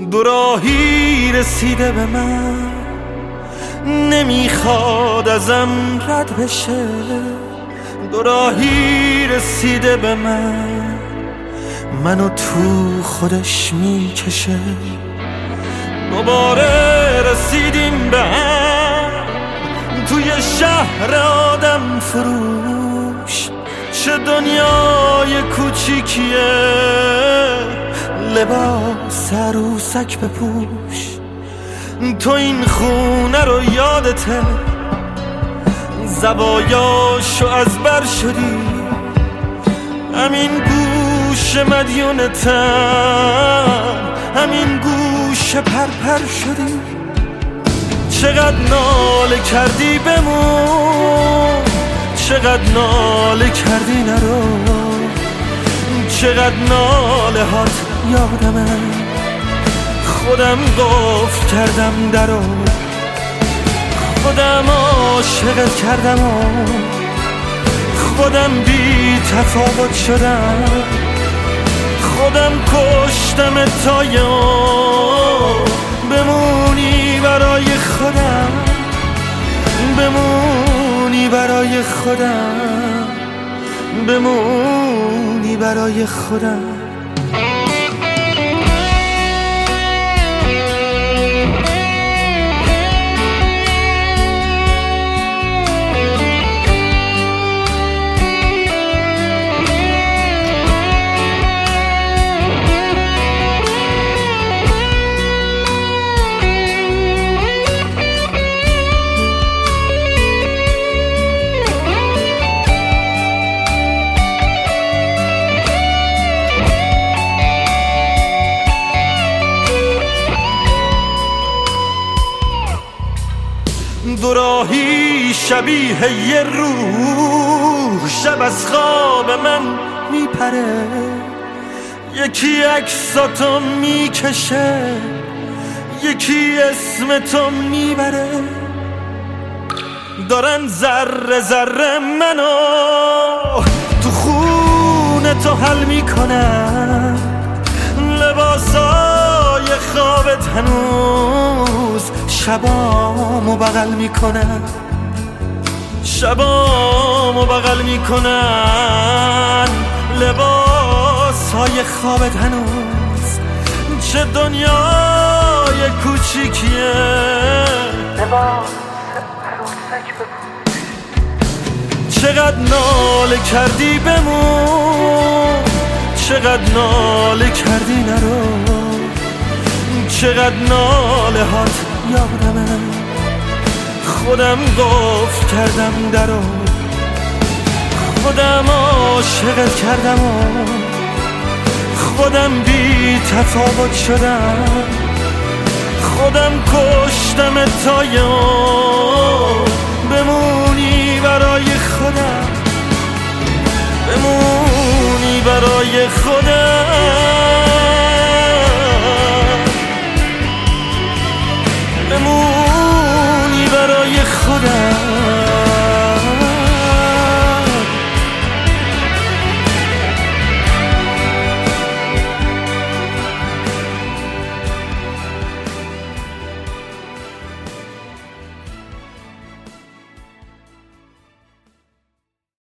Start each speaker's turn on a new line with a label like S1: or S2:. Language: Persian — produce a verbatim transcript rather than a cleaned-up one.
S1: دو راهی رسیده به من، نمیخواد ازم رد بشه. دو راهی رسیده به من، منو تو خودش میکشه. دوباره رسیدیم به هم توی شهر آدم فروش. چه دنیای کوچیکیه، لباس عروسک بپوش. تو این خونه رو یادته، زوایاشو از بر شدی. همین گوش مدیونتم، همین گوش پرپر شدی. چقدر ناله کردی بمون، چقدر ناله کردی نرو. چقدر ناله هات یادمه، خودم قفل کردم درو. خودم عاشقت کردم و خودم بی تفاوت شدم. خودم کشتم تا یه بمونی برای خودم، بمونی برای خودم، بمونی برای خودم. دو راهی شبیه یه روح، شب از خواب من میپره. یکی عکساتو میکشه، یکی اسم تو میبره. دارن ذره ذره منو تو خونه تو حل میکنن. لباسای خوابت هنوز شبامو بغل میکنن، شبامو بغل میکنن. لباسای خوابت هنوز، چه دنیای کوچیکیه. لباس عروسک بپوش. چقدر ناله کردی بمون، چقدر ناله کردی نرو. چقدر ناله هات یادمه، خودم قفل کردم درو. خودم عاشقت کردم و خودم بی تفاوت شدم. خودم کشتم تا یه بمونی برای خودم، بمونی برای خودم.